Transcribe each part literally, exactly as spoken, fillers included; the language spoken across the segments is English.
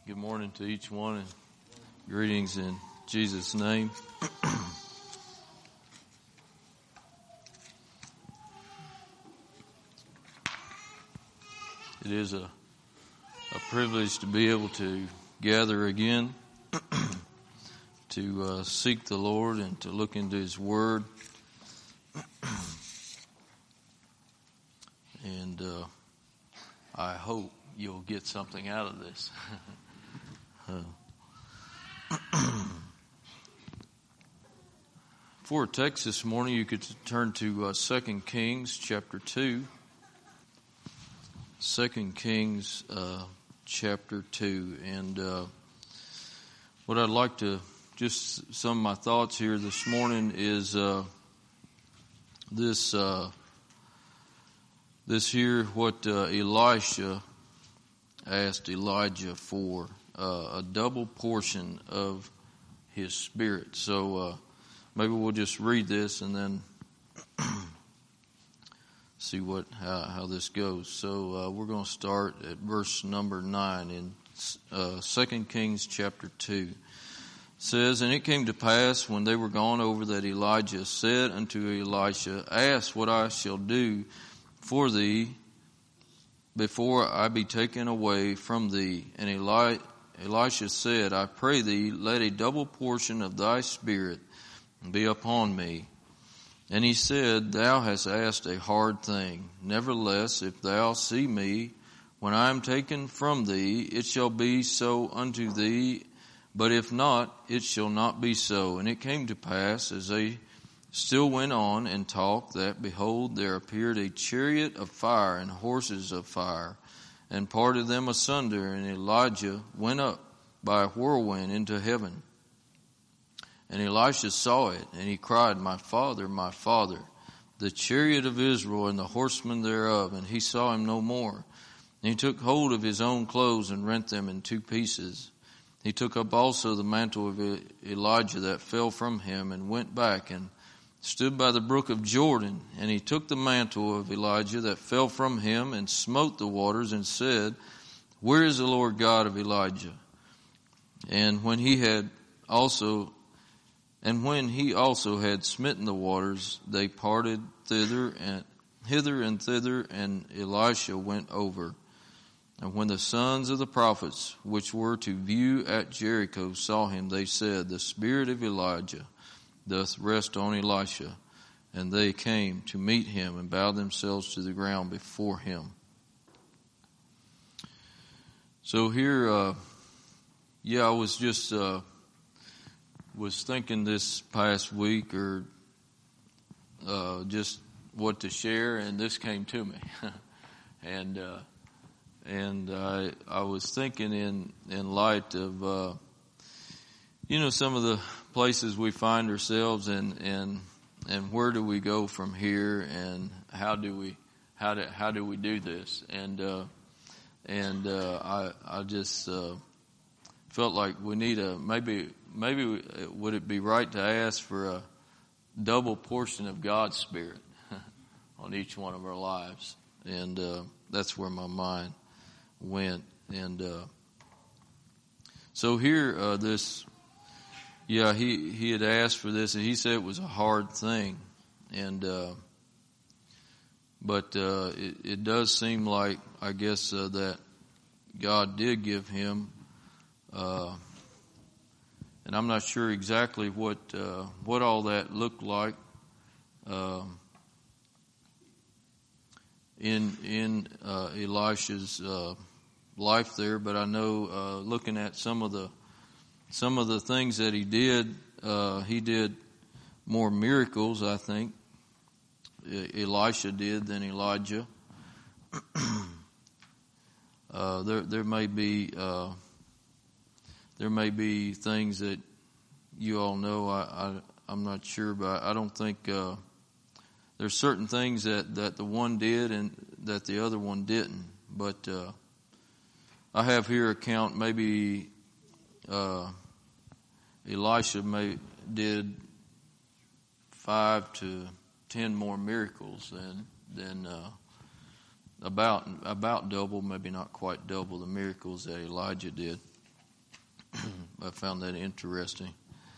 Good morning to each one, and greetings in Jesus' name. It is a, a privilege to be able to gather again, to uh, seek the Lord and to look into His Word. And uh, I hope you'll get something out of this. uh, For a text this morning, you could turn to uh, Second Kings chapter two. Second Kings uh, chapter two. And uh, what I'd like to, just some of my thoughts here this morning is uh, this, uh, this here, what uh, Elisha asked Elijah for. Uh, a double portion of his spirit. So uh, maybe we'll just read this and then see what how, how this goes. So uh, we're going to start at verse number nine in uh, Second Kings chapter two. It says, "And it came to pass when they were gone over that Elijah said unto Elisha, Ask what I shall do for thee before I be taken away from thee. And Eli- Elisha said, I pray thee, let a double portion of thy spirit be upon me. And he said, Thou hast asked a hard thing. Nevertheless, if thou see me when I am taken from thee, it shall be so unto thee. But if not, it shall not be so. And it came to pass, as they still went on and talked, that, behold, there appeared a chariot of fire and horses of fire, and parted them asunder, and Elijah went up by a whirlwind into heaven. And Elisha saw it, and he cried, My father, my father, the chariot of Israel and the horsemen thereof. And he saw him no more. And he took hold of his own clothes and rent them in two pieces. He took up also the mantle of Elijah that fell from him, and went back and stood by the brook of Jordan. And he took the mantle of Elijah that fell from him, and smote the waters, and said, Where is the Lord God of Elijah? And when he had also, and when he also had smitten the waters, they parted thither and hither and thither, and Elisha went over. And when the sons of the prophets, which were to view at Jericho, saw him, they said, The spirit of Elijah doth rest on Elisha. And they came to meet him and bowed themselves to the ground before him." So here, uh, yeah, I was just, uh, was thinking this past week or, uh, just what to share, and this came to me. and, uh, and I, I was thinking in, in light of, uh, you know, some of the places we find ourselves in, and, and where do we go from here, and how do we, how do, how do we do this? And, uh, and, uh, I, I just, uh, felt like we need a, maybe, maybe would it be right to ask for a double portion of God's Spirit on each one of our lives? And, uh, that's where my mind went. And, uh, so here, uh, this, Yeah, he, he had asked for this, and he said it was a hard thing. And, uh, but, uh, it, it does seem like, I guess, uh, that God did give him, uh, and I'm not sure exactly what, uh, what all that looked like, uh, in, in, uh, Elisha's, uh, life there, but I know, uh, looking at some of the, Some of the things that he did, uh, he did more miracles, I think, Elisha did than Elijah. uh, there, there may be, uh, there may be things that you all know. I, I I'm not sure, but I don't think uh, there's certain things that, that the one did and that the other one didn't. But uh, I have here a count, maybe. Uh, Elisha may, did five to ten more miracles than than uh, about about double, maybe not quite double the miracles that Elijah did. I found that interesting.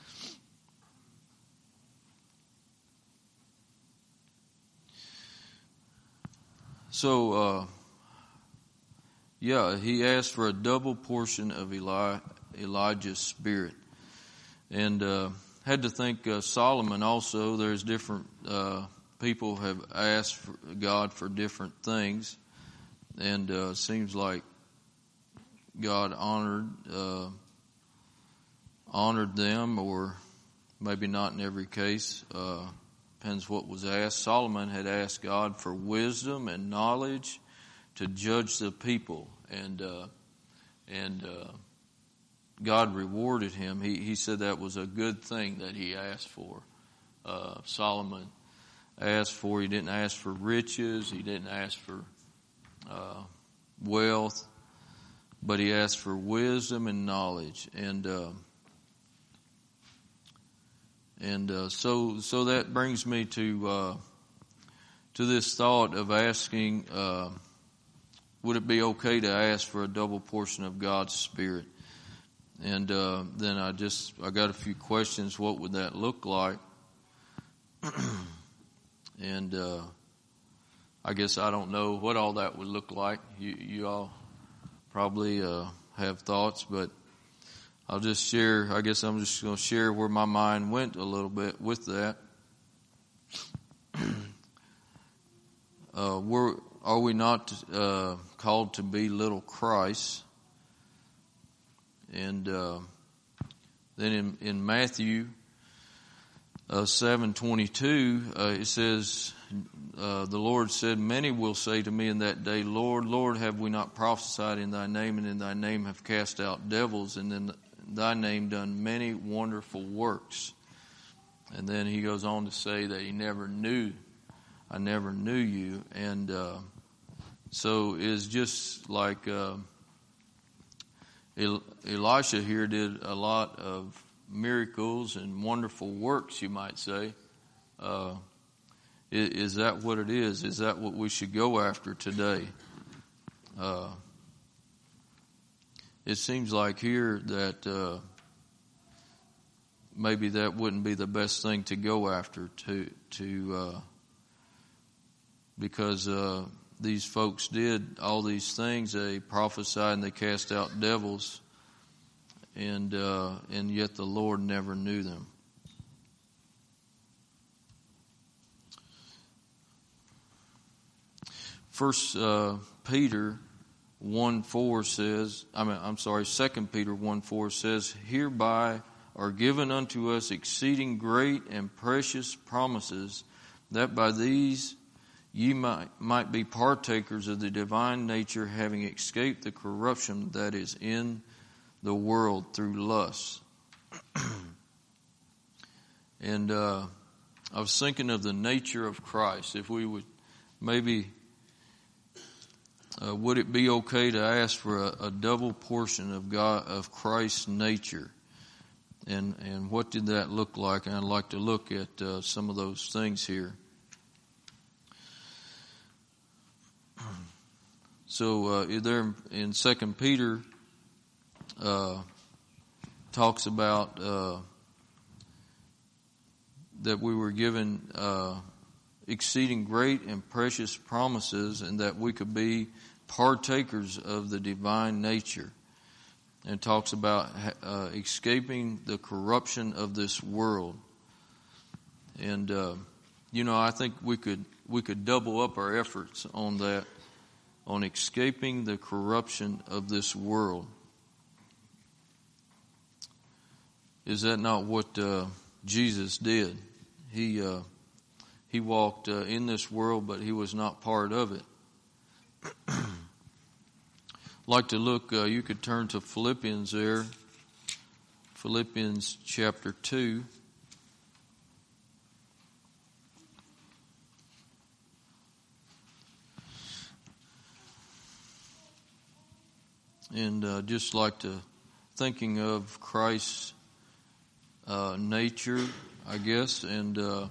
So, uh, yeah, he asked for a double portion of Eli, Elijah's spirit. And uh, had to think uh, Solomon also, there's different uh, people have asked for God for different things. And uh, seems like God honored uh, honored them, or maybe not in every case. Uh, depends what was asked. Solomon had asked God for wisdom and knowledge to judge the people, and uh, and uh, God rewarded him. He he said that was a good thing that he asked for. Uh, Solomon asked for. He didn't ask for riches. He didn't ask for uh, wealth, but he asked for wisdom and knowledge, and uh, and uh, so so that brings me to uh, to this thought of asking. Uh, Would it be okay to ask for a double portion of God's Spirit? And uh, then I just, I got a few questions. What would that look like? and uh, I guess I don't know what all that would look like. You, you all probably uh, have thoughts, but I'll just share, I guess I'm just going to share where my mind went a little bit with that. uh, we're, Are we not uh, called to be little Christ? And uh, then in, in Matthew uh, seven twenty-two, uh, it says, uh, the Lord said, "Many will say to me in that day, Lord, Lord, have we not prophesied in thy name, and in thy name have cast out devils, and in thy name done many wonderful works?" And then he goes on to say that he never knew, I never knew you. And uh, so it's just like uh, El- Elisha here did a lot of miracles and wonderful works, you might say. Uh, is, is that what it is? Is that what we should go after today? Uh, it seems like here that uh, maybe that wouldn't be the best thing to go after, to to uh, because uh, these folks did all these things. They prophesied and they cast out devils, and uh, and yet the Lord never knew them. First uh, Peter one four says, I mean, I'm sorry, Second Peter one four says, "Hereby are given unto us exceeding great and precious promises, that by these ye might, might be partakers of the divine nature, having escaped the corruption that is in the world through lust." And uh, I was thinking of the nature of Christ. If we would maybe, uh, would it be okay to ask for a, a double portion of God, of Christ's nature? And and what did that look like? And I'd like to look at uh, some of those things here. So uh, there in Second Peter uh, talks about uh, that we were given uh, exceeding great and precious promises, and that we could be partakers of the divine nature. And it talks about uh, escaping the corruption of this world. And uh, you know, I think we could we could double up our efforts on that, on escaping the corruption of this world. Is that not what uh, Jesus did? He uh, he walked uh, in this world, but he was not part of it. Like to look, uh, you could turn to Philippians there, Philippians chapter two. And uh, just like to thinking of Christ's uh, nature, I guess, and uh,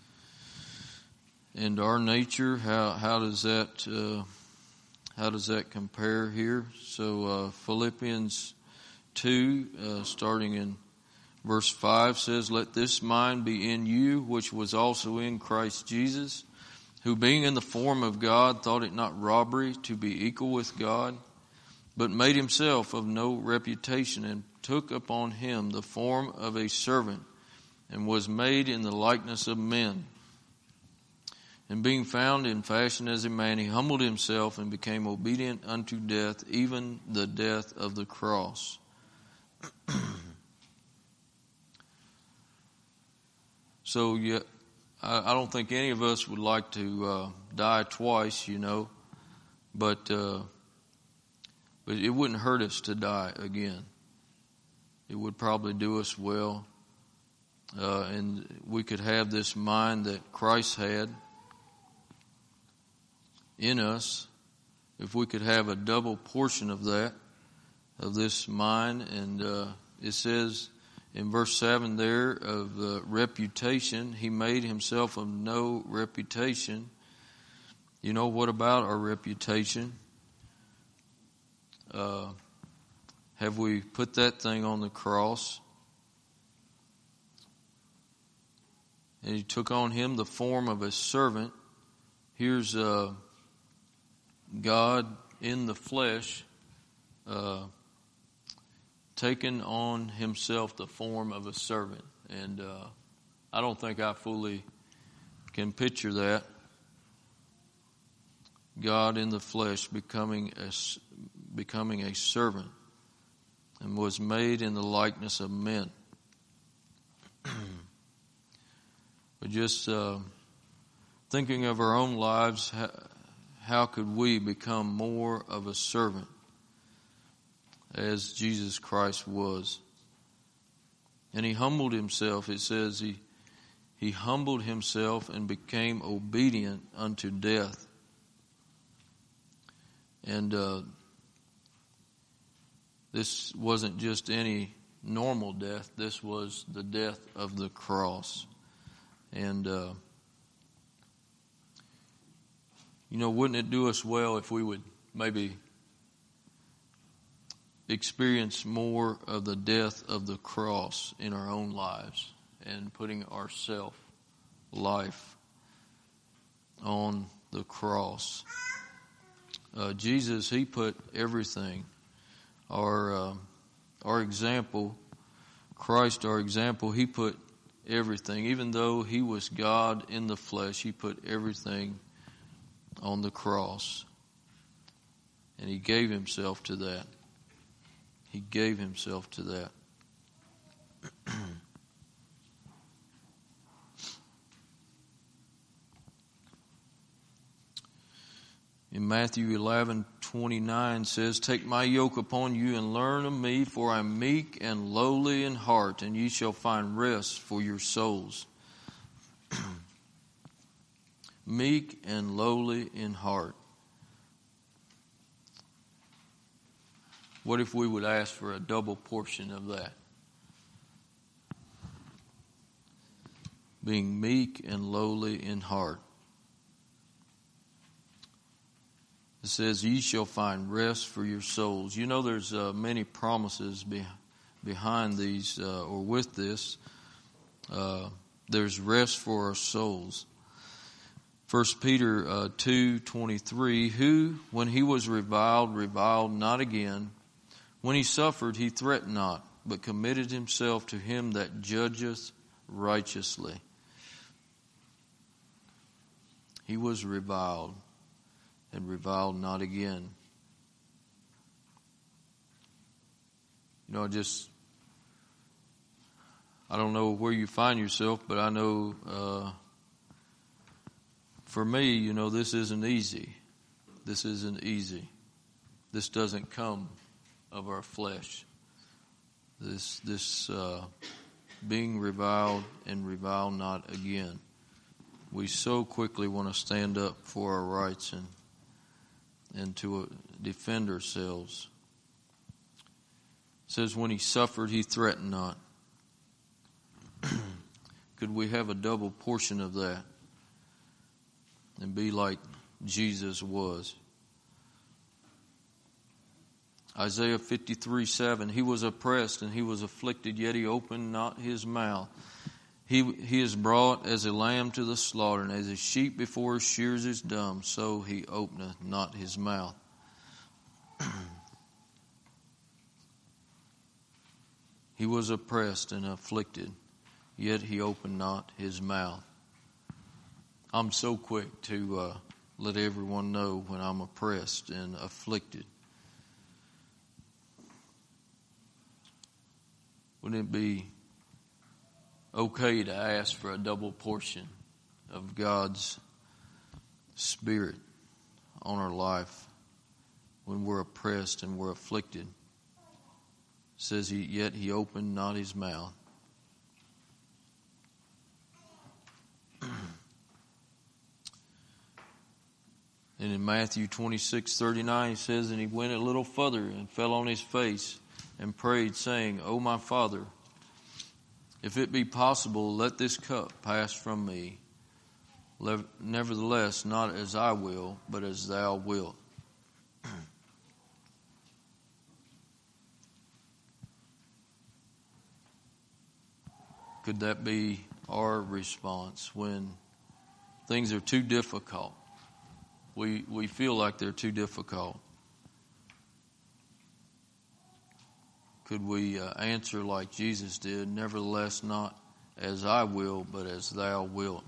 and our nature. How how does that uh, how does that compare here? So uh, Philippians two, uh, starting in verse five, says, "Let this mind be in you, which was also in Christ Jesus, who being in the form of God thought it not robbery to be equal with God, but made himself of no reputation, and took upon him the form of a servant, and was made in the likeness of men. And being found in fashion as a man, he humbled himself and became obedient unto death, even the death of the cross." So, yeah, I, I don't think any of us would like to uh, die twice, you know, but uh, but it wouldn't hurt us to die again. It would probably do us well, uh, and we could have this mind that Christ had in us. If we could have a double portion of that, of this mind, and uh, it says in verse seven there of uh, reputation, he made himself of no reputation. You know, what about our reputation? Uh, have we put that thing on the cross? And he took on him the form of a servant. Here's uh, God in the flesh, uh, taken on himself the form of a servant. And uh, I don't think I fully can picture that. God in the flesh becoming a, becoming a servant, and was made in the likeness of men. But just uh, thinking of our own lives, how, how could we become more of a servant as Jesus Christ was? And he humbled himself. It says he he humbled himself and became obedient unto death. And uh, this wasn't just any normal death. This was the death of the cross. And, uh, you know, wouldn't it do us well if we would maybe experience more of the death of the cross in our own lives, and putting our self life on the cross? Uh, Jesus, he put everything. Our uh, our example, Christ, our example, he put everything. Even though he was God in the flesh, he put everything on the cross. And he gave himself to that. He gave himself to that. In Matthew eleven twenty-nine says, "Take my yoke upon you and learn of me, for I am meek and lowly in heart, and ye shall find rest for your souls." Meek and lowly in heart. What if we would ask for a double portion of that? Being meek and lowly in heart. It says, "Ye shall find rest for your souls." You know, there's uh, many promises be, behind these, uh, or with this. Uh, there's rest for our souls. First Peter uh, two twenty-three, "Who, when he was reviled, reviled not again. When he suffered, he threatened not, but committed himself to him that judgeth righteously." He was reviled, and reviled not again. You know, just, I don't know where you find yourself, but I know uh, for me, you know, this isn't easy. This isn't easy. This doesn't come of our flesh. This, this uh, being reviled and revile not again. We so quickly want to stand up for our rights and and to uh, defend ourselves. It says, when he suffered, he threatened not. Could we have a double portion of that and be like Jesus was? Isaiah fifty-three seven, he was oppressed and he was afflicted, yet he opened not his mouth. He, he is brought as a lamb to the slaughter, and as a sheep before his shears is dumb, so he openeth not his mouth. He was oppressed and afflicted, yet he opened not his mouth. I'm so quick to uh, let everyone know when I'm oppressed and afflicted. Wouldn't it be okay to ask for a double portion of God's Spirit on our life when we're oppressed and we're afflicted? It says, he, yet he opened not his mouth. And in Matthew twenty-six thirty-nine, he says, and he went a little further and fell on his face and prayed, saying, O my Father, if it be possible, let this cup pass from me. Nevertheless, not as I will, but as thou wilt. Could that be our response when things are too difficult? We we feel like they're too difficult. Could we uh, answer like Jesus did, nevertheless not as I will, but as thou wilt?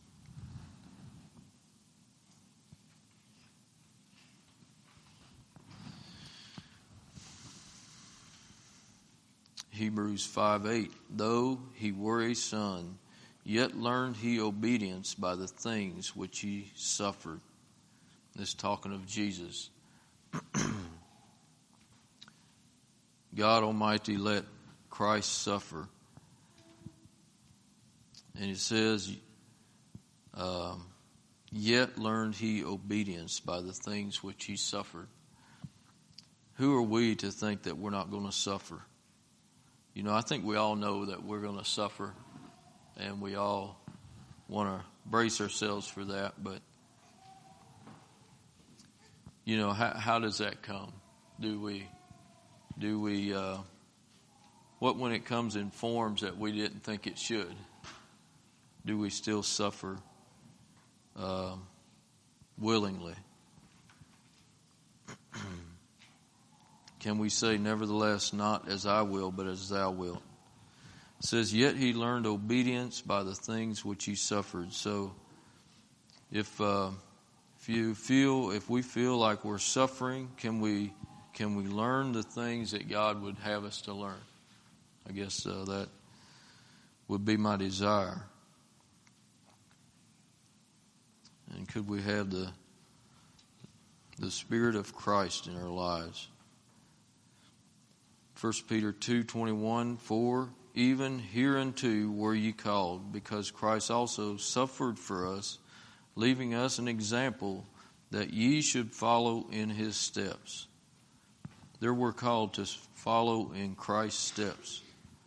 Hebrews five eight, though he were a son, yet learned he obedience by the things which he suffered. This talking of Jesus. God Almighty let Christ suffer. And it says, um, yet learned he obedience by the things which he suffered. Who are we to think that we're not going to suffer? You know, I think we all know that we're going to suffer, and we all want to brace ourselves for that. But, you know, how, how does that come? Do we, do we, uh, what when it comes in forms that we didn't think it should? Do we still suffer uh, willingly? Can we say, nevertheless, not as I will, but as thou wilt? It says, yet he learned obedience by the things which he suffered. So if uh, if you feel, if we feel like we're suffering, can we can we learn the things that God would have us to learn? I guess uh, that would be my desire. And could we have the the Spirit of Christ in our lives? First Peter two twenty-one, for even hereunto were ye called, because Christ also suffered for us, leaving us an example that ye should follow in his steps. There we're called to follow in Christ's steps.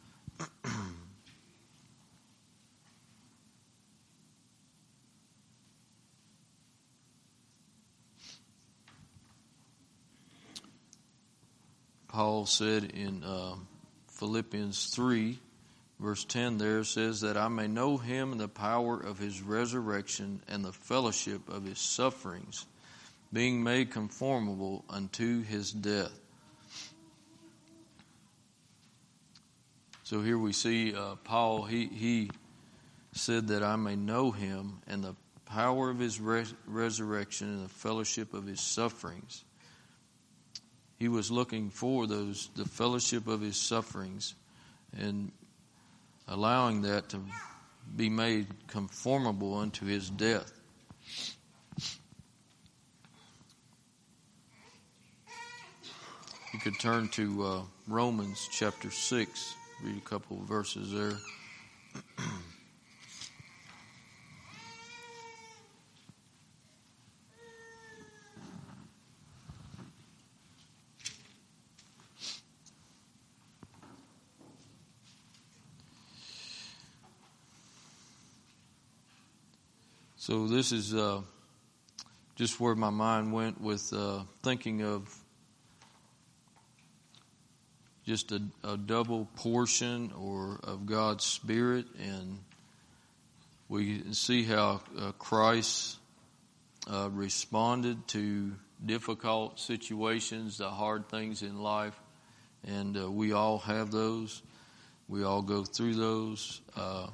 Paul said in uh, Philippians three, verse ten there says that I may know him and the power of his resurrection and the fellowship of his sufferings, being made conformable unto his death. So here we see uh, Paul, he, he said that I may know him and the power of his res- resurrection and the fellowship of his sufferings. He was looking for those, the fellowship of his sufferings, and allowing that to be made conformable unto his death. You could turn to uh, Romans chapter six, read a couple of verses there. So this is uh, just where my mind went with uh, thinking of just a, a double portion or of God's Spirit, and we see how uh, Christ uh, responded to difficult situations, the hard things in life, and uh, we all have those. We all go through those, uh,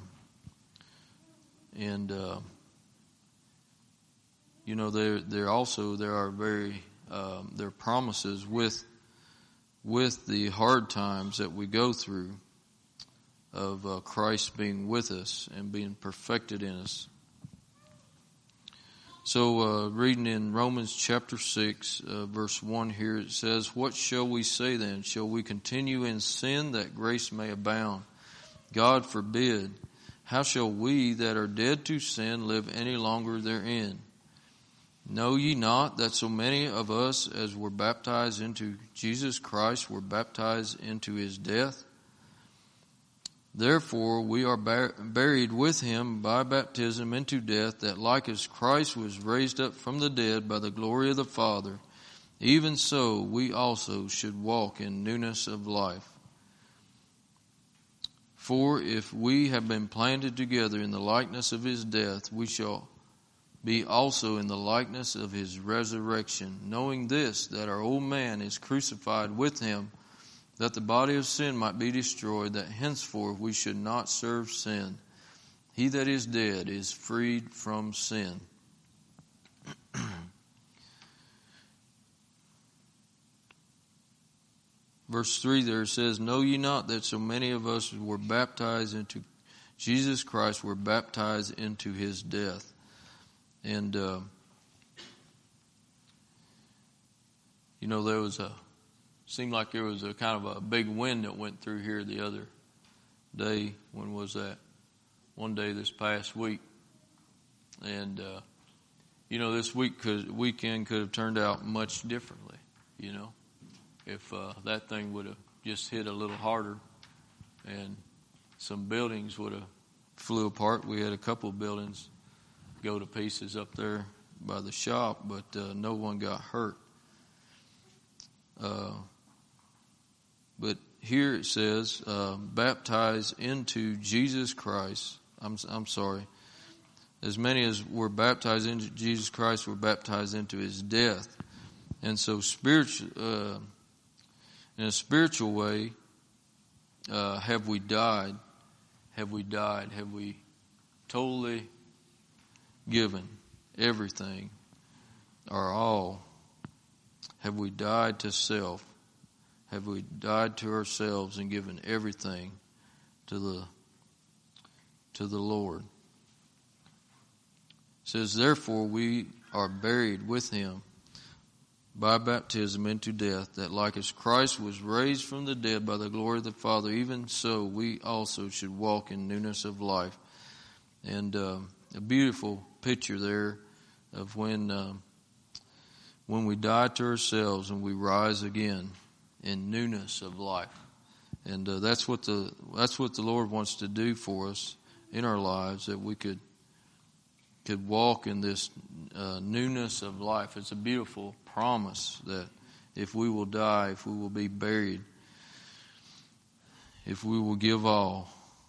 and uh, you know, there there also there are very um, there are promises with with the hard times that we go through of uh, Christ being with us and being perfected in us. So, uh, reading in Romans chapter six, uh, verse one here, it says, "What shall we say then? Shall we continue in sin that grace may abound? God forbid. How shall we that are dead to sin live any longer therein? Know ye not that so many of us as were baptized into Jesus Christ were baptized into his death? Therefore we are bar- buried with him by baptism into death, that like as Christ was raised up from the dead by the glory of the Father, even so we also should walk in newness of life. For if we have been planted together in the likeness of his death, we shall be also in the likeness of his resurrection, knowing this, that our old man is crucified with him, that the body of sin might be destroyed, that henceforth we should not serve sin. He that is dead is freed from sin." Verse three there says, "Know ye not that so many of us were baptized into Jesus Christ, were baptized into his death?" And, uh, you know, there was a, seemed like there was a kind of a big wind that went through here the other day. When was that? One day this past week. And, uh, you know, this week could, weekend could have turned out much differently, you know, if uh, that thing would have just hit a little harder and some buildings would have flew apart. We had a couple of buildings go to pieces up there by the shop, but uh, no one got hurt. Uh, but here it says, uh, baptized into Jesus Christ. I'm, I'm sorry. As many as were baptized into Jesus Christ were baptized into his death. And so spiritual, uh, in a spiritual way, uh, have we died? Have we died? Have we totally given everything, or all? Have we died to self? Have we died to ourselves and given everything to the to the Lord? It says, "Therefore we are buried with him by baptism into death, that like as Christ was raised from the dead by the glory of the Father, even so we also should walk in newness of life." And uh, a beautiful picture there of when uh, when we die to ourselves and we rise again in newness of life. And uh, that's what the that's what the Lord wants to do for us in our lives, that we could could walk in this uh, newness of life. It's a beautiful promise that if we will die, if we will be buried, if we will give all.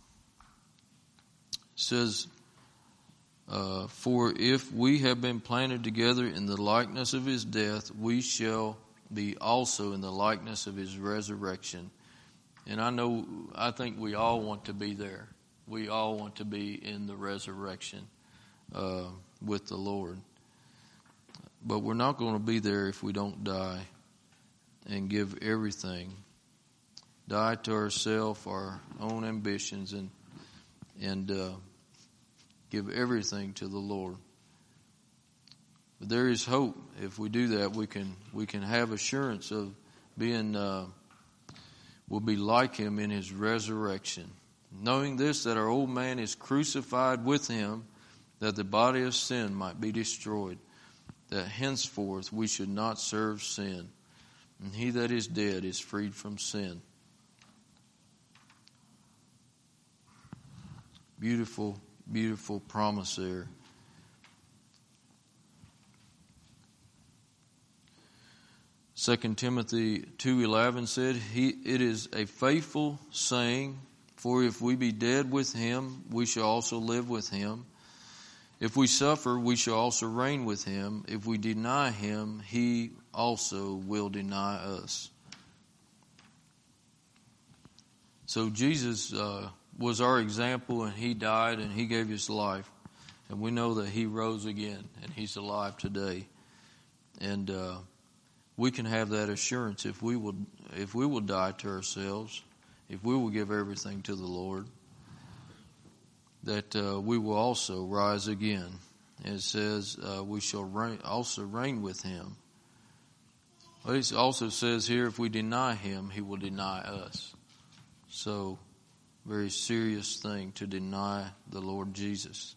It says, uh, "For if we have been planted together in the likeness of his death, we shall be also in the likeness of his resurrection." And I know, I think we all want to be there. We all want to be in the resurrection uh, with the Lord. But we're not going to be there if we don't die and give everything. Die to ourselves, our own ambitions, and and uh, give everything to the Lord. But there is hope. If we do that, we can we can have assurance of being. Uh, we'll be like him in his resurrection, knowing this, that our old man is crucified with him, that the body of sin might be destroyed, that henceforth we should not serve sin, and he that is dead is freed from sin. Beautiful, beautiful promise there. Second Timothy two eleven said, he, it is a faithful saying, for if we be dead with him, we shall also live with him. If we suffer, we shall also reign with him. If we deny him, he also will deny us. So Jesus uh, was our example, and he died and he gave his life. And we know that he rose again and he's alive today. And uh, we can have that assurance if we will, if we will die to ourselves, if we will give everything to the Lord, that uh, we will also rise again. And it says uh, we shall reign, also reign with him. But it also says here, if we deny him, he will deny us. So, very serious thing to deny the Lord Jesus.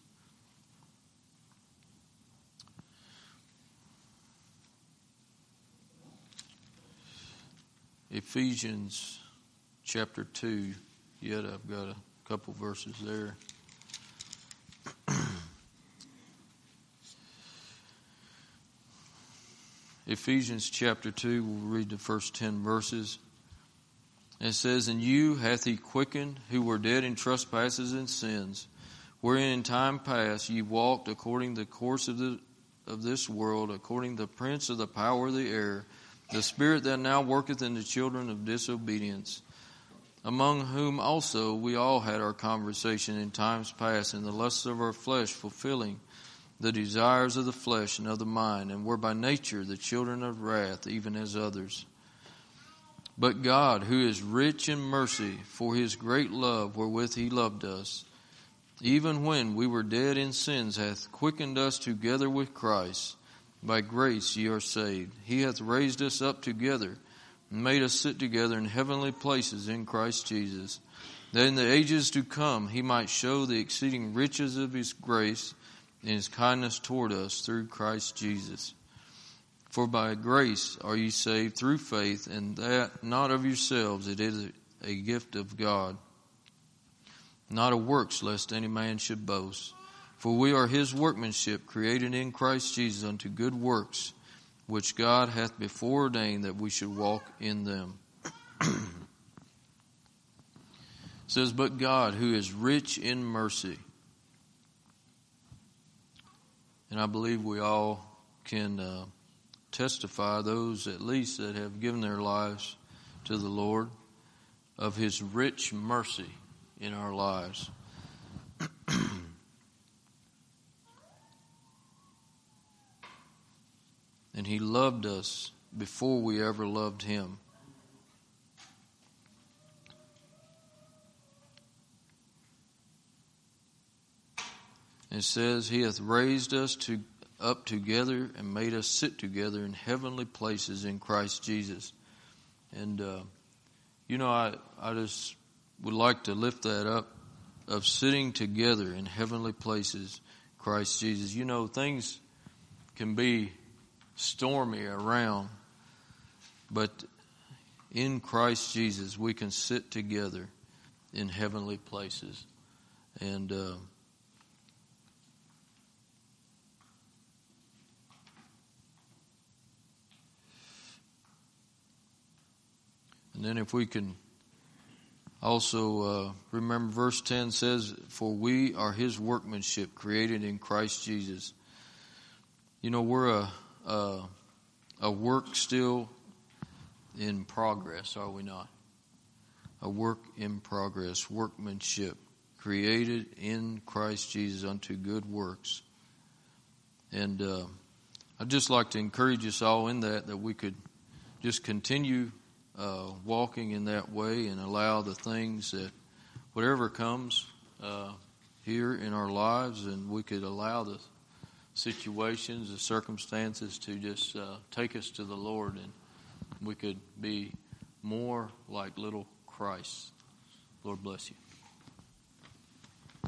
Ephesians chapter two, yet I've got a couple verses there. Ephesians chapter two, we'll read the first ten verses. It says, and you hath he quickened who were dead in trespasses and sins, wherein in time past ye walked according to the course of the of this world, according to the prince of the power of the air, the spirit that now worketh in the children of disobedience, among whom also we all had our conversation in times past in the lusts of our flesh, fulfilling the desires of the flesh and of the mind, and were by nature the children of wrath, even as others. But God, who is rich in mercy, for his great love wherewith he loved us, even when we were dead in sins, hath quickened us together with Christ. By grace ye are saved. He hath raised us up together, and made us sit together in heavenly places in Christ Jesus, that in the ages to come he might show the exceeding riches of his grace and his kindness toward us through Christ Jesus. For by grace are ye saved through faith, and that not of yourselves, it is a gift of God, not of works, lest any man should boast. For we are his workmanship, created in Christ Jesus unto good works, which God hath before ordained that we should walk in them. It says, but God, who is rich in mercy. And I believe we all can uh, testify, those at least that have given their lives to the Lord, of his rich mercy in our lives. And he loved us before we ever loved him. It says, he hath raised us to, up together and made us sit together in heavenly places in Christ Jesus. And, uh, you know, I, I just would like to lift that up, of sitting together in heavenly places, Christ Jesus. You know, things can be stormy around, but in Christ Jesus we can sit together in heavenly places. And uh, and then if we can also uh, remember, verse ten says, for we are his workmanship, created in Christ Jesus. You know, we're a Uh, a work still in progress, are we not? A work in progress, workmanship, created in Christ Jesus unto good works. And uh, I'd just like to encourage us all in that, that we could just continue uh, walking in that way and allow the things that, whatever comes uh, here in our lives, and we could allow the situations, the circumstances to just uh, take us to the Lord, and we could be more like little Christ. Lord bless you.